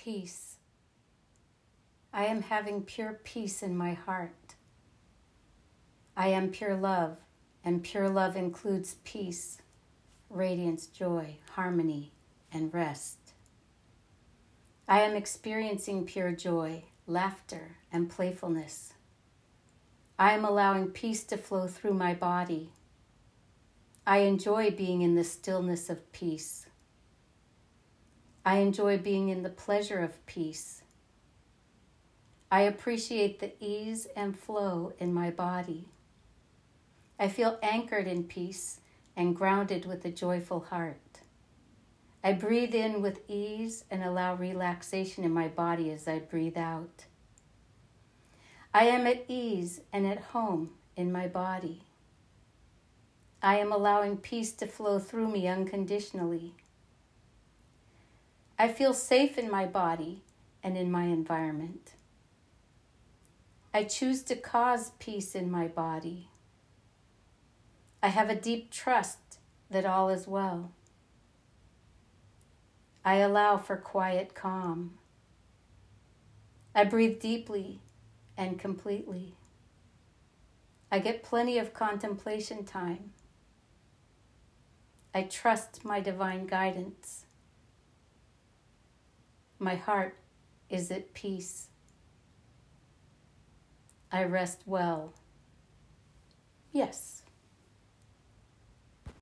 peace. I am having pure peace in my heart. I am pure love, and pure love includes peace, radiance, joy, harmony, and rest. I am experiencing pure joy, laughter, and playfulness. I am allowing peace to flow through my body. I enjoy being in the stillness of peace. I enjoy being in the pleasure of peace. I appreciate the ease and flow in my body. I feel anchored in peace and grounded with a joyful heart. I breathe in with ease and allow relaxation in my body as I breathe out. I am at ease and at home in my body. I am allowing peace to flow through me unconditionally. I feel safe in my body and in my environment. I choose to cause peace in my body. I have a deep trust that all is well. I allow for quiet calm. I breathe deeply and completely. I get plenty of contemplation time. I trust my divine guidance. My heart is at peace. I rest well. Yes.